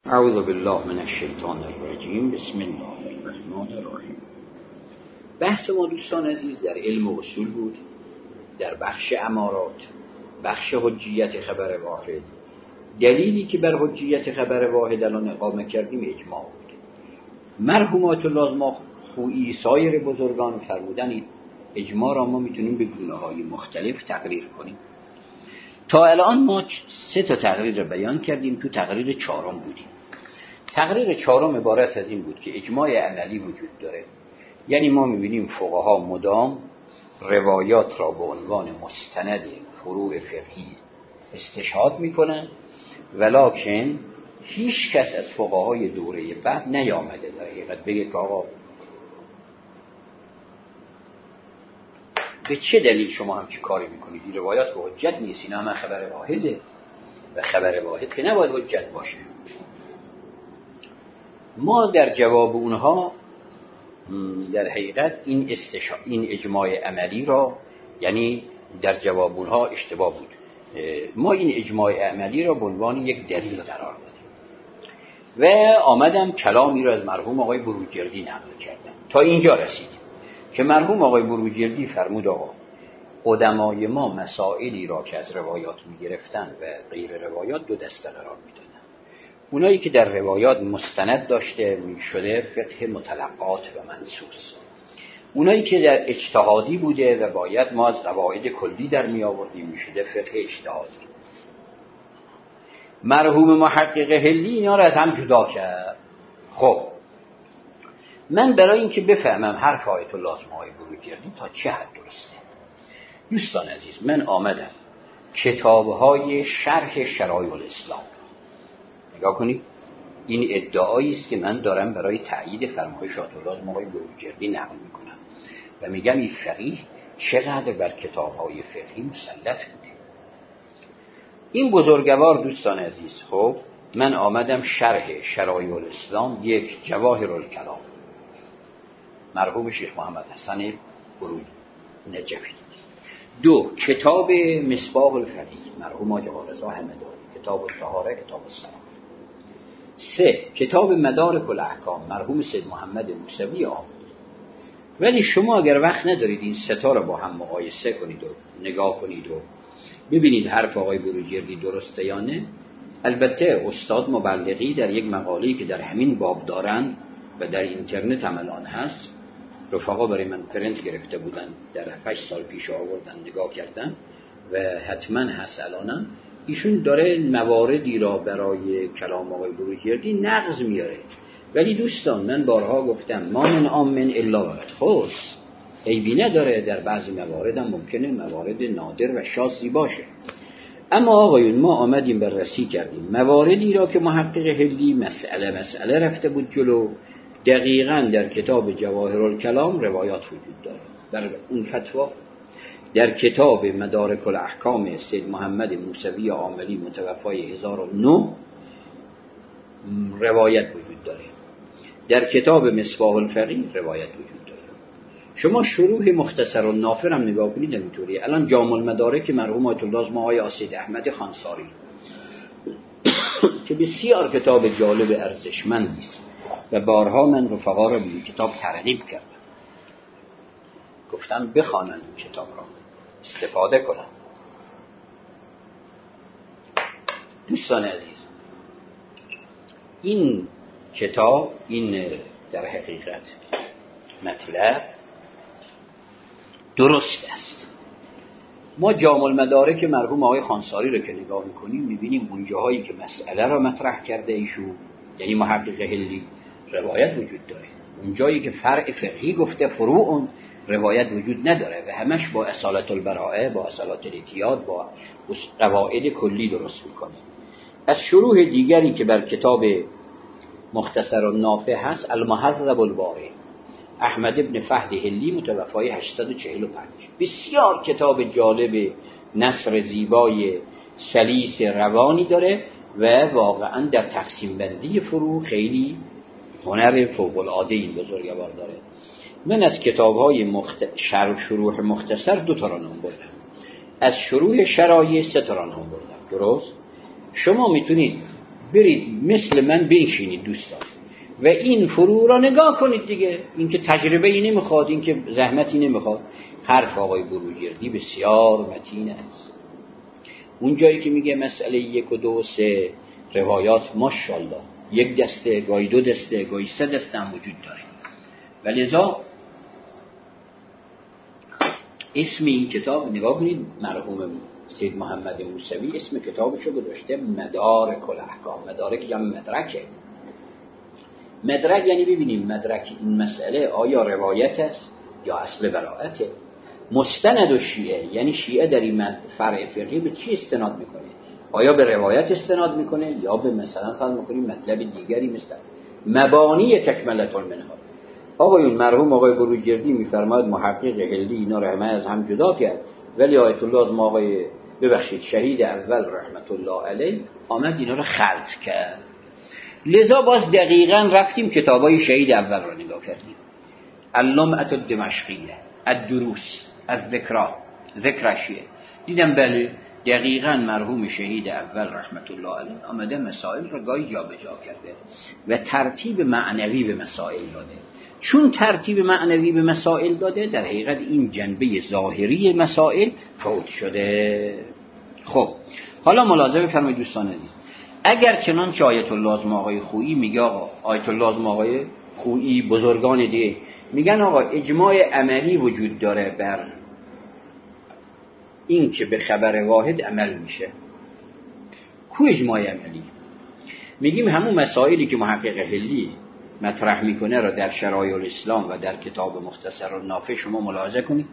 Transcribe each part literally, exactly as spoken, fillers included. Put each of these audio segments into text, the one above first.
اعوذ بالله من الشیطان الرجیم. بسم الله الرحمن الرحیم. بحث ما دوستان عزیز در علم و اصول بود، در بخش امارات، بخش حجیت خبر واحد. دلیلی که بر حجیت خبر واحد الان اقامه کردیم اجماع بود. مرحومات الله خویی سایر بزرگان فرمودن اجماع را ما میتونیم به گونه‌های مختلف تقریر کنیم. تا الان ما سه تا تقریر را بیان کردیم، تو تقریر چهارم بودیم. تقریر چهارم عبارت از این بود که اجماع عملی وجود داره، یعنی ما میبینیم فقها مدام روایات را به عنوان مستند فروع فقهی استشهاد میکنن، ولکن هیچ کس از فقهای دوره بعد نیامده در حقیقت بگه که آقا به چه دلیل شما هم چی کاری میکنید، این روایات به حجت نیست، اینا هم خبر واحده و خبر واحد که نباید حجت باشه. ما در جواب اونها در حقیقت این استشا... این اجماع عملی را، یعنی در جواب اونها اشتباه بود، ما این اجماع عملی را به عنوان یک دلیل قرار دادیم و آمدم کلامی را از مرحوم آقای بروجردی نقل کردم. تا اینجا رسیدیم که مرحوم آقای بروجردی فرمود آقا قدمای ما مسائلی را که از روایات می گرفتن و غیر روایات دو دسته قرار می دادن. اونایی که در روایات مستند داشته می شده فقه متلقات و منصوص، اونایی که در اجتهادی بوده و باید ما از قواعد کلی در می آوردیم می شده فقه اجتهادی. مرحوم محقق حلی اینا را از هم جدا کرد. خب من برای اینکه بفهمم حرف آیت الله آقای بروجردی تا چه حد درسته، دوستان عزیز من آمدم کتاب‌های شرح شرایع الاسلام نگاه کنید. این ادعایی است که من دارم برای تایید فرمایش آیت الله آقای بروجردی نقل میکنم و میگم این فقیه چقدر بر کتاب‌های فقهی مسلط بوده. این بزرگوار دوستان عزیز، خب من آمدم شرح شرایع الاسلام، یک جواهر الکلام مرحوم شیخ محمد حسن برون نجفی، دو کتاب مصباح الفقیه مرحوم آقا جواد رضا همدانی، کتاب الطهاره، کتاب الصلاه، سه کتاب مدارک الاحکام مرحوم سید محمد موسوی آمد. ولی شما اگر وقت ندارید این سه تا رو با هم مقایسه کنید و نگاه کنید و ببینید حرف آقای بروجردی درسته یا نه، البته استاد مبلغی در یک مقاله‌ای که در همین باب دارند و در اینترنت هم الان هست، رفقا برای من پرنت گرفته بودن در هشت سال پیش آوردن نگاه کردن و حتما هست الانم، ایشون داره مواردی را برای کلام آقای بروجردی نقض میاره. ولی دوستان من بارها گفتم ما من آمن الا وقت خاص، عیبی نداره، در بعضی موارد هم ممکنه موارد نادر و شاذی باشه. اما آقایون ما آمدیم بررسی کردیم مواردی را که محقق حلی مسئله مسئله رفته بود جلو. دقیقاً در کتاب جواهر الکلام روایات وجود داره در اون فتوا، در کتاب مدارک الاحکام سید محمد موسوی عاملی متوفای هزار و نه روایت وجود داره، در کتاب مصباح الفقیه روایت وجود داره. شما شروح مختصر النافر هم نگاه کنید اینطوری. الان جامع المدارک مرحوم آیت الله آقای آسید احمد خانساری که بسیار کتاب جالب ارزشمندی است و بارها من رفقا را به این کتاب ترغیب کردم، گفتم بخوانند این کتاب را، استفاده کنند. دوستان عزیز این کتاب، این در حقیقت مطلب درست است. ما جامع المدارک مرحوم آقای خانساری را که نگاه میکنیم میبینیم اونجاهایی که مسئله را مطرح کرده ایشون، یعنی محقق حلی، روایت وجود داره. اونجایی که فرع فقهی گفته فروع روایت وجود نداره و همش با اصالت البراءه، با اصالت الاعتیاد، با قواعد کلی درست میکنه. از شروح دیگری که بر کتاب مختصر النافع هست، المهذب الباری احمد ابن فهد حلی متوفای هشتصد و چهل و پنج، بسیار کتاب جالب نثر زیبای سلیس روانی داره و واقعا در تقسیم بندی فروع خیلی هنر فوق العاده این بزرگوار داره. من از کتاب‌های مخت... شرح شروح مختصر دو تا را نام بردم، از شروح شرایع سه تا را نام بردم. درست؟ شما میتونید برید مثل من بنشینید دوستان و این فروع را نگاه کنید دیگه. این که تجربه ای نمیخواد، این که زحمتی نمیخواد. حرف آقای بروجردی بسیار متین است. اون جایی که میگه مسئله یک و دو و سه روایات ماشاءالله یک دسته، گاهی دو دسته، گاهی سه دسته هم وجود داره. ولذا اسم این کتاب نگاه کنید، مرحوم سید محمد موسوی اسم کتابشو گذاشته مدارک الاحکام. مدارک جمع مدرکه. مدرک یعنی ببینیم مدرک این مسئله آیا روایت است یا اصل براءته. مستند و شیعه یعنی شیعه در این فرع فقهی به چی استناد میکنه؟ آیا به روایت استناد میکنه یا به مثلا فرض میکنیم مطلب دیگری مثل مبانی تکملة المنهاج. آقایون مرحوم آقای بروجردی میفرماید محقق هلی اینا رو همه از هم جدا کرد، ولی آیت الله از ما آقای ببخشید شهید اول رحمت الله علیه آمد اینا رو خلط کرد. لذا باز دقیقاً رفتیم کتابای شهید اول رو نگاه کردیم. اللمعة الدمشقیه، الدروس، الذکرا، ذکر شیعه. دیدم بله دقیقاً مرحوم شهید اول رحمت الله علیه آمده مسائل رو گاهی جا به جا کرده و ترتیب معنوی به مسائل داده. چون ترتیب معنوی به مسائل داده در حقیقت این جنبه ظاهری مسائل فوت شده. خب حالا ملاحظه بفرمایید دوستان عزیز، اگر چنانچه آیت الله از آقای خویی میگه، آقا آیت الله از آقای خویی بزرگان دیگه میگن آقا اجماع عملی وجود داره بر این که به خبر واحد عمل میشه. کو اجماع عملی؟ میگیم همون مسائلی که محقق هلی مطرح میکنه را در شرایع الاسلام و در کتاب مختصر النافع شما ملاحظه کنید.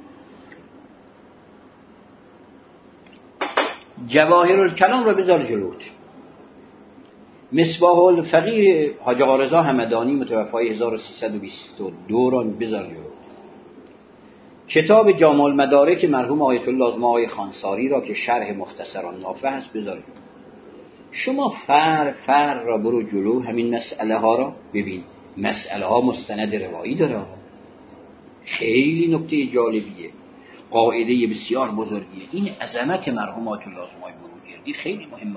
جواهر الکلام را بذار جلوت. مصباح الفقیر حاج آقا رضا همدانی متوفای هزار و سیصد و بیست و دو را بذار جلوت. کتاب جامع المدارک مرحوم آیت الله از آقای خانساری را که شرح مختصر النافع هست بذار جلوت. شما فر فر را برو جلو، همین مسئله ها را ببین. مسئله ها مستند روایی داره. خیلی نکته جالبیه، قاعده بسیار بزرگیه. این عظمت مرحوم آیت الله از آقای بروجردی خیلی مهمه.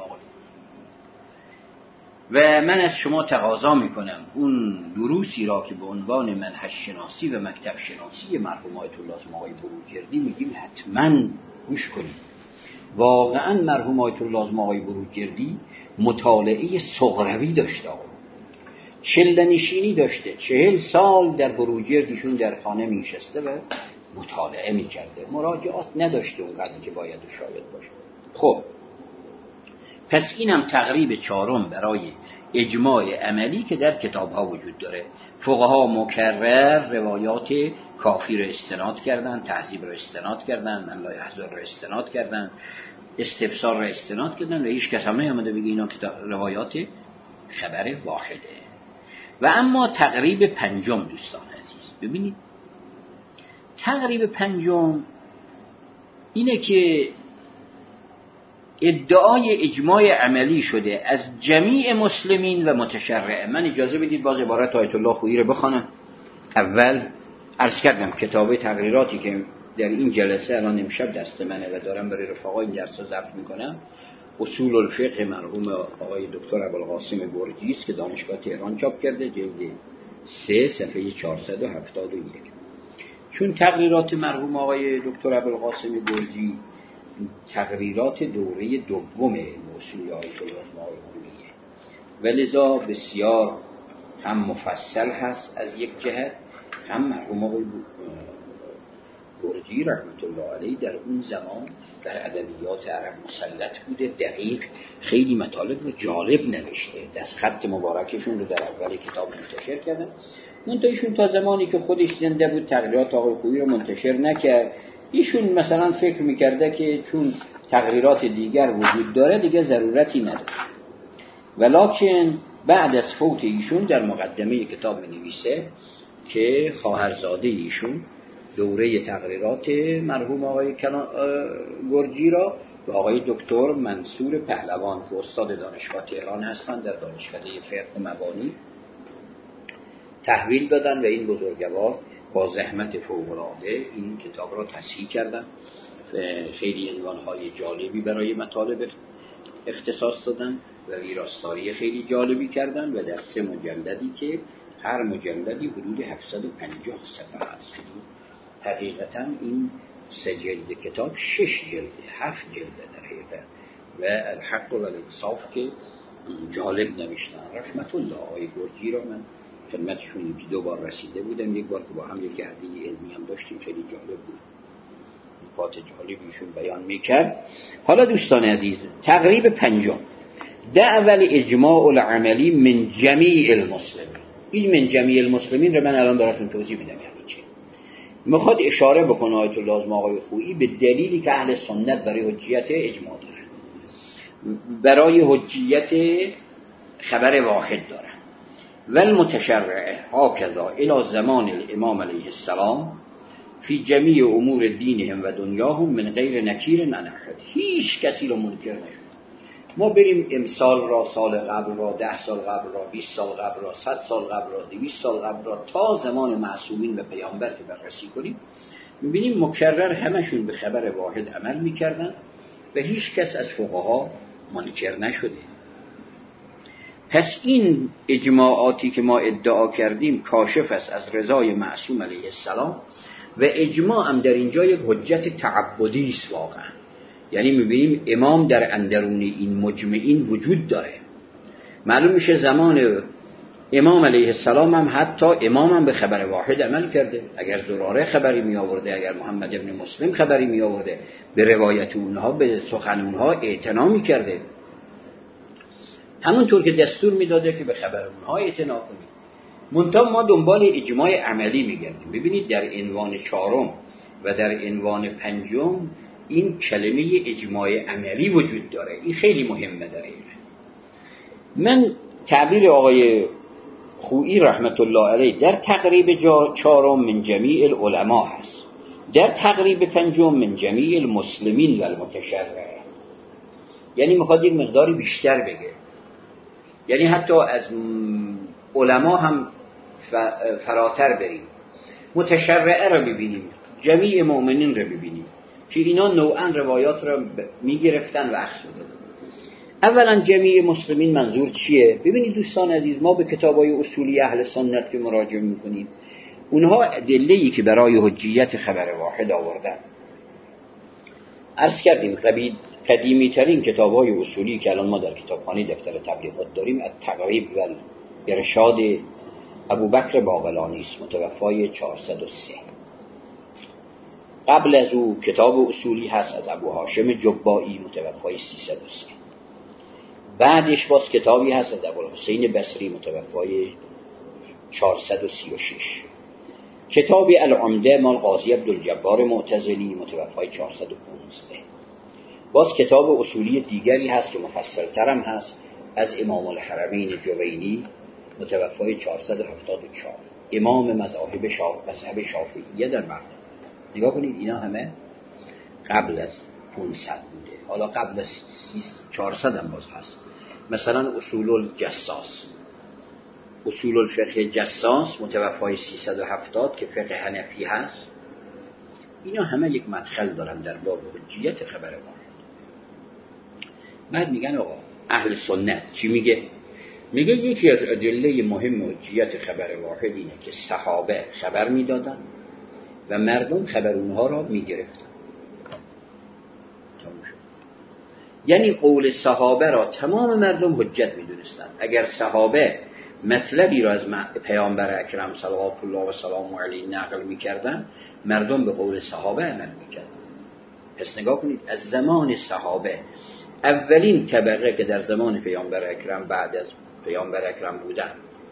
و من از شما تقاضا میکنم اون دروسی را که به عنوان منهج شناسی و مکتب شناسی مرحوم آیت الله از آقای بروجردی میگیم حتما گوش کنید. واقعا مرحوم آیت الله از آقای بروجردی مطالعه صغروی داشته، چله نشینی داشته. چهل سال در بروجردیشون در خانه میشسته و مطالعه میکرده، مراجعات نداشته اونقدر که باید و شاید باشه. خب پس اینم تقریب چهارم برای اجماع عملی که در کتاب ها وجود داره. فقها مکرر روایات کافی رو استناد کردن، تهذیب رو استناد کردن، من لا یحضر رو استناد کردن، استفسار رو استناد کردن و هیچ کس هم نیامده بگه اینا روایات خبر واحده. و اما تقریب پنجم دوستان عزیز، ببینید تقریب پنجم اینه که ادعای اجماع عملی شده از جمیع مسلمین و متشرع. من اجازه بدید باز عبارت آیت الله خویی رو بخوانم. اول عرض کردم کتاب تقریراتی که در این جلسه الان امشب دست منه و دارم برای رفقای این درس ضبط میکنم، اصول الفقه مرحوم آقای دکتر ابوالقاسم گرجی است که دانشگاه تهران چاپ کرده، جلد سه صفحه چهارصد و هفتاد و یک. چون تقریرات مرحوم آقای دکتر ابوالقاسم گرجی تقریرات دوره دوم موسوی آیت الله از خوییه و لذا بسیار هم مفصل هست از یک جهت، هم مرحوم آقای گرجی رحمت الله علیه در اون زمان در ادبیات عرب مسلط بوده، دقیق خیلی مطالب رو جالب نوشته، دست خط مبارکشون رو در اول کتاب منتشر کردن. منتها ایشون تا زمانی که خودش زنده بود تقریرات آقای خویی رو منتشر نکرد. ایشون مثلا فکر میکرده که چون تقریرات دیگر وجود داره دیگه ضرورتی نداره، ولکن بعد از فوت ایشون در مقدمه کتاب نویسه که خواهرزاده ایشون دوره تقریرات مرحوم آقای گرجی را به آقای دکتر منصور پهلوان که استاد دانشگاه تهران هستند در دانشکده فقه و مبانی تحویل دادن و این بزرگوار با زحمت فوق‌العاده این کتاب را تصحیح کردن. خیلی عنوان‌های جالبی برای مطالب اختصاص دادن و ویراستاری خیلی جالبی کردن و در سه مجلدی که هر مجلدی حدود هفتصد و پنجاه صفحه است. حقیقتا این سه جلد کتاب شش جلد هفت جلد در حقیقت و الحق و الانصاف که جالب نوشتن. رحمت الله آقای گرجی را من خدمتشون یکی دو بار رسیده بودم، یک بار که با هم یک گرده علمی هم داشتیم، خیلی جالب بود، نکات جالبیشون بیان میکرد. حالا دوستان عزیز، تقریب پنجم، دعوی اجماع العملی من جمیع المسلمین. این من جمیع المسلمین رو من الان براتون توضیح میدم. یعنی چه؟ میخواد اشاره بکنه آیت الله لازم آقای خویی به دلیلی که اهل سنت برای حجیت اجماع دارن، برای حجیت خبر واحد دارن. والمتشرع هكذا الى زمان الامام علیه السلام فی جمیع امور دینهم و دنیاهم من غیر نکیر عن احد. هیچ کسی رو منکر نشد. ما بریم امسال را، سال قبل را، ده سال قبل را، بیست سال قبل را، صد سال قبل را، دویست سال قبل را، تا زمان معصومین و پیامبر که بررسی کنیم، میبینیم مکرر همشون به خبر واحد عمل میکردن و هیچ کس از فقها منکر نشده. پس این اجماعاتی که ما ادعا کردیم کاشف است از رضای معصوم علیه السلام و اجماع هم در اینجا یک حجت تعبدی است واقعا. یعنی میبینیم امام در اندرون این مجمعین وجود داره. معلوم میشه زمان امام علیه السلام هم حتی امام هم به خبر واحد عمل کرده. اگر زراره خبری می آورده، اگر محمد ابن مسلم خبری می آورده، به روایت اونها، به سخن اونها اعتنا می کرده، همونطور که دستور میداده که به خبر اونها اعتنا کنید. منتها ما دنبال اجماع عملی میگردیم. ببینید در عنوان چهارم و در عنوان پنجم این کلمه اجماع عملی وجود داره. این خیلی مهمه در این. من تعبیر آقای خویی رحمت الله علیه در تقریب چهارم من جمیع العلماء هست، در تقریب پنجم من جمیع المسلمین و المتشرع. یعنی میخواد یک مقداری بیشتر بگه، یعنی حتی از علما هم فراتر بریم. متشرعه را ببینیم، جمیع مؤمنین را ببینیم که اینا نوعا روایات را میگرفتن و اخذ دادن. اولا جمیع مسلمین منظور چیه؟ ببینید دوستان عزیز، ما به کتابای اصولی اهل سنت که مراجعه میکنیم، اونها ادله‌ای که برای حجیت خبر واحد آوردن، عرض کردیم قدیمی ترین کتابای اصولی که الان ما در کتابخانه دفتر تبلیغات داریم، التقریب و ارشاد ابوبکر باقلانی است، متوفای چهارصد و سه. قبل از او کتاب اصولی هست از ابو هاشم جبائی، متوفای سیصد و سه. بعدش باز کتابی هست از ابوالحسین بصری، متوفای چهارصد و سی و شش. کتابی العمده مال قاضی عبدالجبار معتزلی، متوفای چهارصد و پانزده. باز کتاب اصولی دیگری هست که مفصل ترم هست از امام الحرمین جوینی، متوفای چهارصد و هفتاد و چهار، امام مذاهب شاف... مذهب شافعیه در بغداد. نگاه کنید اینا همه قبل از پانصد بوده. حالا قبل از چهارصد هم باز هست. مثلا اصول الجساس، اصول الفقه جساس، متوفای سیصد و هفتاد که فقه حنفی هست. اینا همه یک مدخل دارن در باب حجیت خبر واحد. بعد میگن آقا اهل سنت چی میگه؟ میگه یکی از ادله مهم حجیت خبر واحد اینه که صحابه خبر میدادن و مردم خبر اونها را میگرفتن. یعنی قول صحابه را تمام مردم حجت میدونستن. اگر صحابه مطلبی را از پیامبر اکرم صلوات الله و سلام علیه نقل میکردن، مردم به قول صحابه عمل میکردن. پس نگاه کنید، از زمان صحابه، اولین طبقه که در زمان پیامبر اکرم بعد از پیامبر اکرم بودن،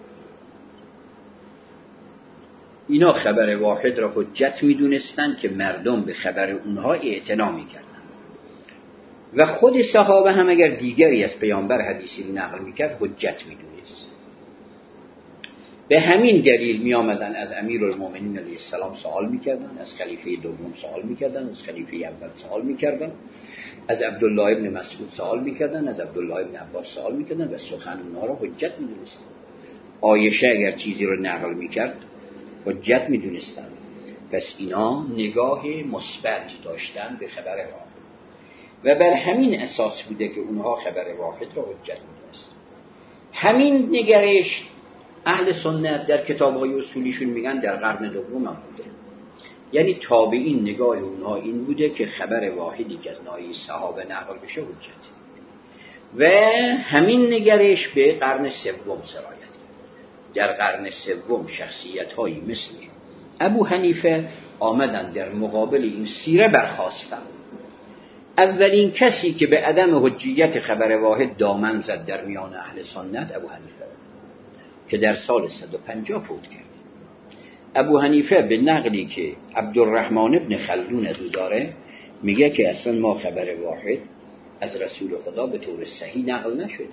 اینا خبر واحد را حجت میدونستن که مردم به خبر اونها اعتنا میکردن. و خود صحابه هم اگر دیگری از پیامبر حدیثی نقل میکرد حجت میدونست. به همین دلیل می آمدن از امیرالمومنین علیه السلام سوال میکردن، از خلیفه دوم سوال میکردن، از خلیفه اول سوال میکردن، از عبدالله ابن مسعود سوال میکردن، از عبدالله ابن عباس سوال میکردن و سخن اونها را حجت میدونستن. عایشه اگر چیزی رو نقل میکرد حجت میدونستن. پس اینا نگاه مثبت داشتن به خبر واحد و بر همین اساس بوده که اونها خبر واحد را حجت میدونستن. همین نگرش اهل سنت در کتاب‌های اصولیشون میگن در قرن دوم هم بوده. یعنی تابعین نگاه اونها این بوده که خبر واحدی که از ناحیه صحابه نقل بشه حجت، و همین نگرش به قرن سوم سرایت کرد. در قرن سوم شخصیت‌هایی مثل ابو حنیفه آمدن در مقابل این سیره برخاستن. اولین کسی که به عدم حجیت خبر واحد دامن زد در میان اهل سنت ابو حنیفه، که در سال صد و پنجاه فوت کرد. ابو حنیفه به نقلی که عبدالرحمن ابن خلدون از او داره میگه که اصلا ما خبر واحد از رسول خدا به طور صحیح نقل نشده.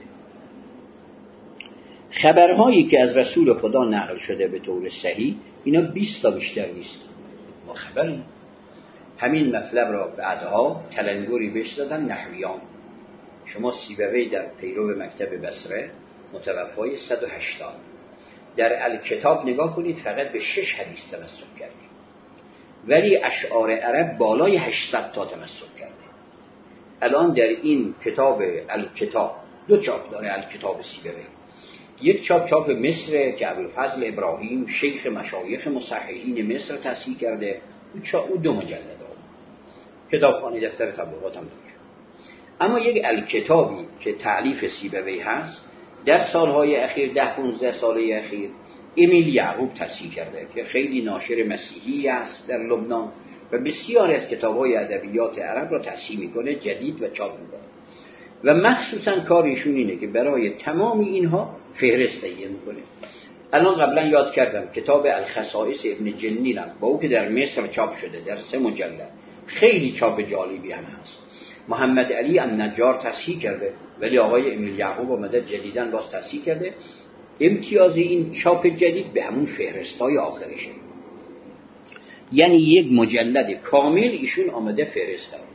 خبرهایی که از رسول خدا نقل شده به طور صحیح اینا بیست تا بیشتر نیست. ما خبریم. همین مطلب را بعدها تلنگری بهش زدن نحویان. شما سیبوی در پیرو مکتب بصره متوفای صد و هشتاد در الکتاب نگاه کنید، فقط به شش حدیث تمسک کرده، ولی اشعار عرب بالای هشتصد تا تمسک کرده. الان در این کتاب الکتاب دو چاپ داره الکتاب سیبوی. یک چاپ چاپ مصر که ابوالفضل ابراهیم شیخ مشایخ مصححین مصر تصحیح کرده، او دو مجلد داره، کتابخانه دفتر تبلیغات هم داره. اما یک الکتابی که تألیف سیبوی هست در سالهای اخیر، ده پونزده ساله اخیر، امیل یعقوب تصحیح کرده که خیلی ناشر مسیحی است در لبنان و بسیار از کتاب‌های ادبیات عرب را تصحیح میکنه، جدید و چاپ میکنه، و مخصوصا کارشون اینه که برای تمام اینها فهرست تهیه میکنه. الان قبلا یاد کردم کتاب الخصائص ابن جنی با او که در مصر چاپ شده در سه مجلد، خیلی چاپ جالبی هم هست. محمد علی النجار تصحیح کرده، ولی آقای امیل یعقوب آمده جدیداً باز تصحیح کرده. امتیاز این چاپ جدید به همون فهرستای آخرشه، یعنی یک مجلد کامل ایشون آمده فهرست کرده.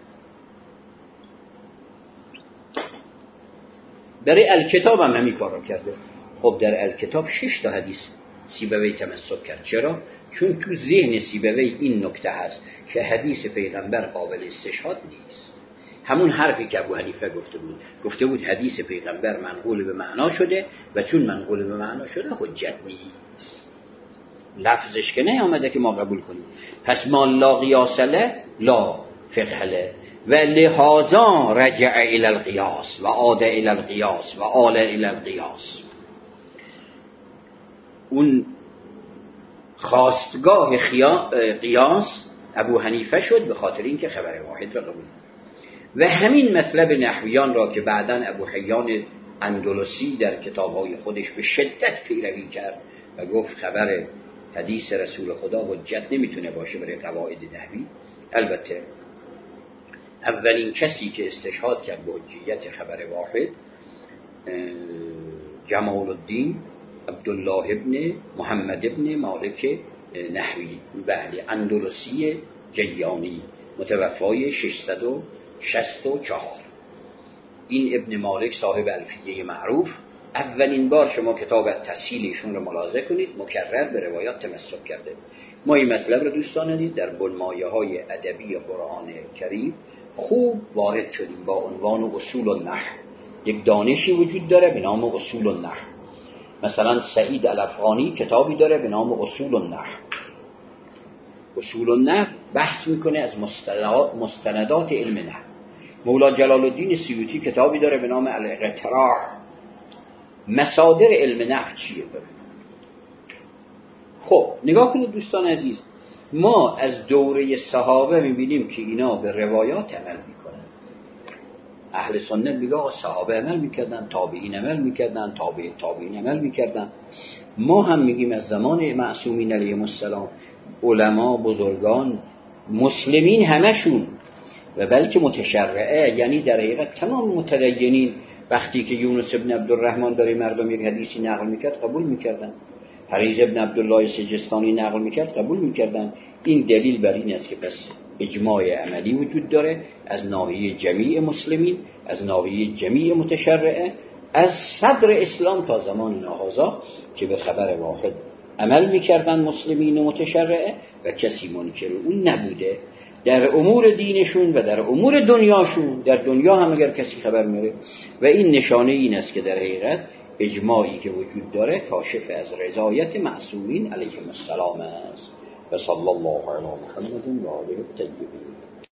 برای الکتاب هم همین کار را کرده. خب در الکتاب شش تا حدیث سیبوی تمسک کرد. چرا؟ چون تو ذهن سیبوی این نکته هست که حدیث پیغمبر قابل استشهاد نیست. همون حرفی که ابو حنیفه گفته بود، گفته بود حدیث پیغمبر منقول به معنا شده و چون منقول به معنا شده حجت نیست. لفظش که نه آمده که ما قبول کنیم. پس ما لا قیاس له لا فقه له و لهذا رجع الى القیاس و عاد الى القیاس و آل الى القیاس. اون خواستگاه قیاس ابو حنیفه شد به خاطر اینکه خبر واحد را قبول. و همین مطلب نحویان را که بعداً ابو حیان اندلسی در کتاب‌های خودش به شدت پیروی کرد و گفت خبر حدیث رسول خدا حجت نمیتونه باشه برای قواعد نحوی. البته اولین کسی که استشهاد کرد به حجیت خبر واحد جمال الدین عبدالله ابن محمد ابن مالک نحوی بله اندلسی جیانی متوفای ششصد و شصت و چهار. این ابن مالک صاحب الفیه معروف، اولین بار شما کتاب التسهیل ایشون رو ملاحظه کنید مکرر به روایات تمسک کرده. ما این مطلب رو دوستان دید در بنمایه های ادبی قرآن کریم خوب وارد شدیم با عنوان اصول النحو. یک دانشی وجود داره به نام اصول النحو. مثلا سعید الافغانی کتابی داره به نام اصول النحو. اصول النحو بحث میکنه از مستندات علم نحو. مولا جلال الدین سیوطی کتابی داره به نام الاقتراح. مصادر علم نحو چیه داره؟ خب نگاه کنید دوستان عزیز، ما از دوره صحابه میبینیم که اینا به روایات عمل میکنن. اهل سنت میگه آقا صحابه عمل میکردن، تابعین عمل میکردن، تابع تابعین عمل میکردن. ما هم میگیم از زمان معصومین علیهم السلام علما، بزرگان، مسلمین همشون و بلکه متشرعه، یعنی در حقیقت تمام متدینین وقتی که یونس ابن عبدالرحمن داره مردم یک حدیثی نقل میکرد قبول میکردن، حریز ابن عبدالله سجستانی نقل میکرد قبول میکردن. این دلیل بر این است که پس اجماع عملی وجود داره از ناحیه جمیع مسلمین، از ناحیه جمیع متشرعه، از صدر اسلام تا زمان ناهضا که به خبر واحد عمل میکردن مسلمین و متشرعه و کسی منکر اون نبوده در امور دینشون و در امور دنیاشون. در دنیا هم اگر کسی خبر میاره و این نشانه این است که در حقیقت اجماعی که وجود داره کاشف از رضایت معصومین علیهم السلام است. و صلی الله علی محمد و آله الطیبین.